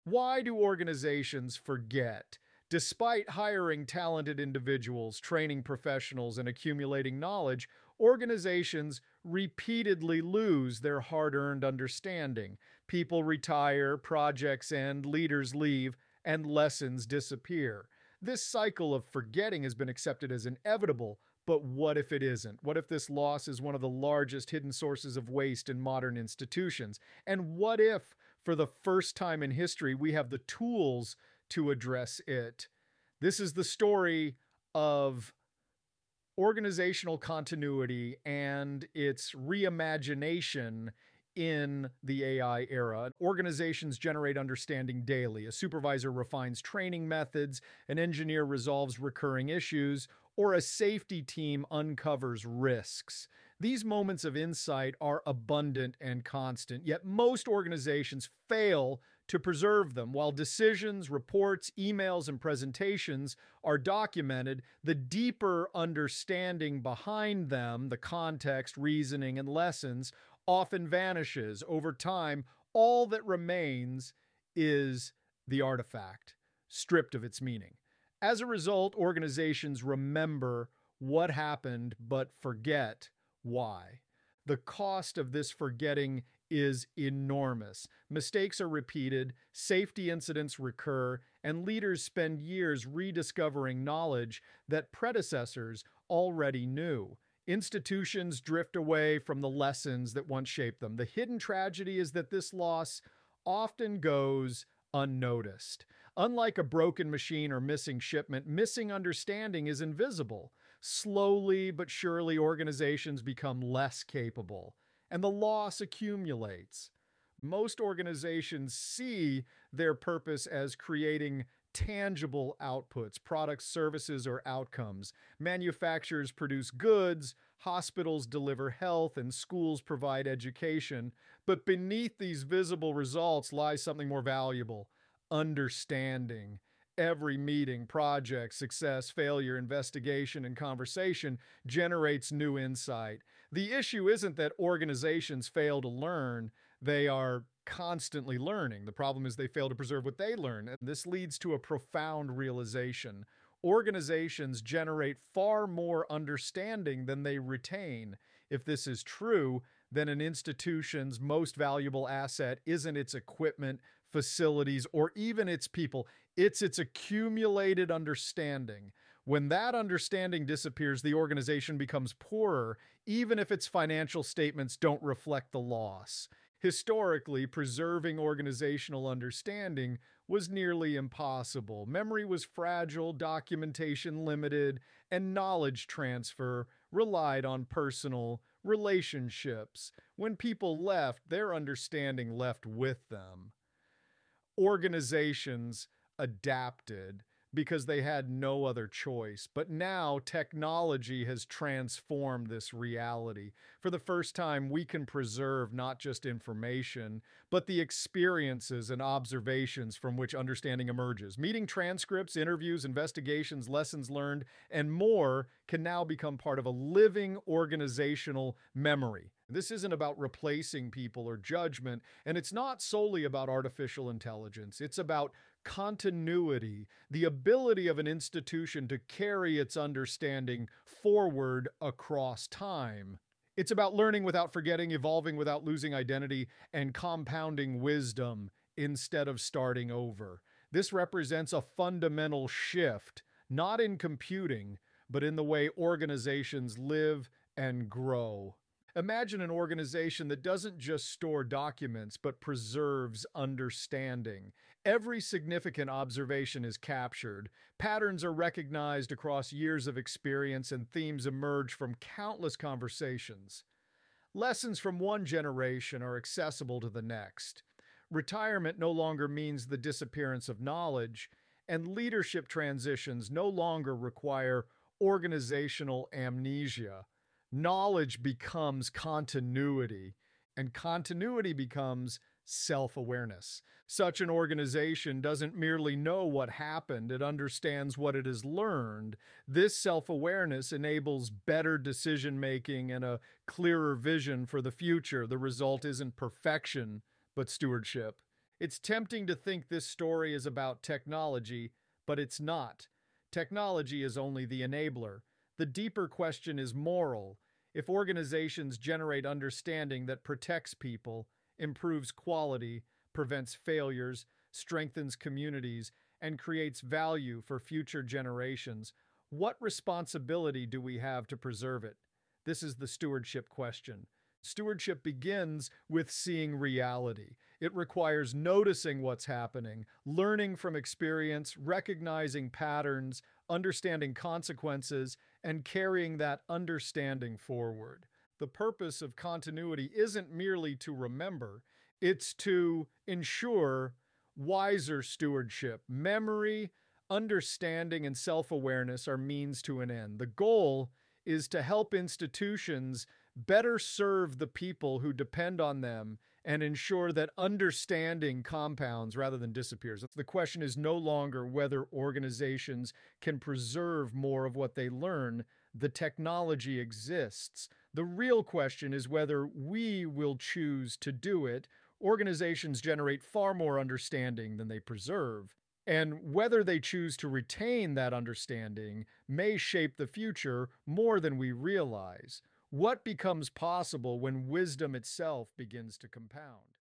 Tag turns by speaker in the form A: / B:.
A: Why do organizations forget? Despite hiring talented individuals, training professionals, and accumulating knowledge, organizations repeatedly lose their hard earned understanding. People retire, projects end, leaders leave, and lessons disappear. This cycle of forgetting has been accepted as inevitable, but what if it isn't? What if this loss is one of the largest hidden sources of waste in modern institutions? And what if, for the first time in history, we have the tools to address it? This is the story of organizational continuity and its reimagination in the AI era. Organizations generate understanding daily. A supervisor refines training methods, an engineer resolves recurring issues, or a safety team uncovers risks. These moments of insight are abundant and constant, yet most organizations fail to preserve them. While decisions, reports, emails, and presentations are documented, the deeper understanding behind them, the context, reasoning, and lessons, often vanishes. Over time, all that remains is the artifact, stripped of its meaning. As a result, organizations remember what happened but forget why. The cost of this forgetting is enormous. Mistakes are repeated, safety incidents recur, and leaders spend years rediscovering knowledge that predecessors already knew. Institutions drift away from the lessons that once shaped them. The hidden tragedy is that this loss often goes unnoticed. Unlike a broken machine or missing shipment, missing understanding is invisible. Slowly but surely, organizations become less capable, and the loss accumulates. Most organizations see their purpose as creating tangible outputs, products, services, or outcomes. Manufacturers produce goods, hospitals deliver health, and schools provide education. But beneath these visible results lies something more valuable: understanding. Every meeting, project, success, failure, investigation, and conversation generates new insight. The issue isn't that organizations fail to learn, they are constantly learning. The problem is they fail to preserve what they learn. And this leads to a profound realization. Organizations generate far more understanding than they retain. If this is true, then an institution's most valuable asset isn't its equipment, facilities, or even its people. It's its accumulated understanding. When that understanding disappears, the organization becomes poorer, even if its financial statements don't reflect the loss. Historically, preserving organizational understanding was nearly impossible. Memory was fragile, documentation limited, and knowledge transfer relied on personal relationships. When people left, their understanding left with them. Organizations adapted because they had no other choice. But now technology has transformed this reality. For the first time, we can preserve not just information, but the experiences and observations from which understanding emerges. Meeting transcripts, interviews, investigations, lessons learned, and more can now become part of a living organizational memory. This isn't about replacing people or judgment, and it's not solely about artificial intelligence. It's about continuity, the ability of an institution to carry its understanding forward across time. It's about learning without forgetting, evolving without losing identity, and compounding wisdom instead of starting over. This represents a fundamental shift, not in computing, but in the way organizations live and grow. Imagine an organization that doesn't just store documents, but preserves understanding. Every significant observation is captured. Patterns are recognized across years of experience, and themes emerge from countless conversations. Lessons from one generation are accessible to the next. Retirement no longer means the disappearance of knowledge, and leadership transitions no longer require organizational amnesia. Knowledge becomes continuity, and continuity becomes self awareness. Such an organization doesn't merely know what happened, it understands what it has learned. This self awareness enables better decision making and a clearer vision for the future. The result isn't perfection, but stewardship. It's tempting to think this story is about technology, but it's not. Technology is only the enabler. The deeper question is moral. If organizations generate understanding that protects people, improves quality, prevents failures, strengthens communities, and creates value for future generations, what responsibility do we have to preserve it? This is the stewardship question. Stewardship begins with seeing reality. It requires noticing what's happening, learning from experience, recognizing patterns, understanding consequences, and carrying that understanding forward. The purpose of continuity isn't merely to remember, it's to ensure wiser stewardship. Memory, understanding, and self awareness are means to an end. The goal is to help institutions better serve the people who depend on them and ensure that understanding compounds rather than disappears. The question is no longer whether organizations can preserve more of what they learn. The technology exists. The real question is whether we will choose to do it. Organizations generate far more understanding than they preserve. And whether they choose to retain that understanding may shape the future more than we realize. What becomes possible when wisdom itself begins to compound?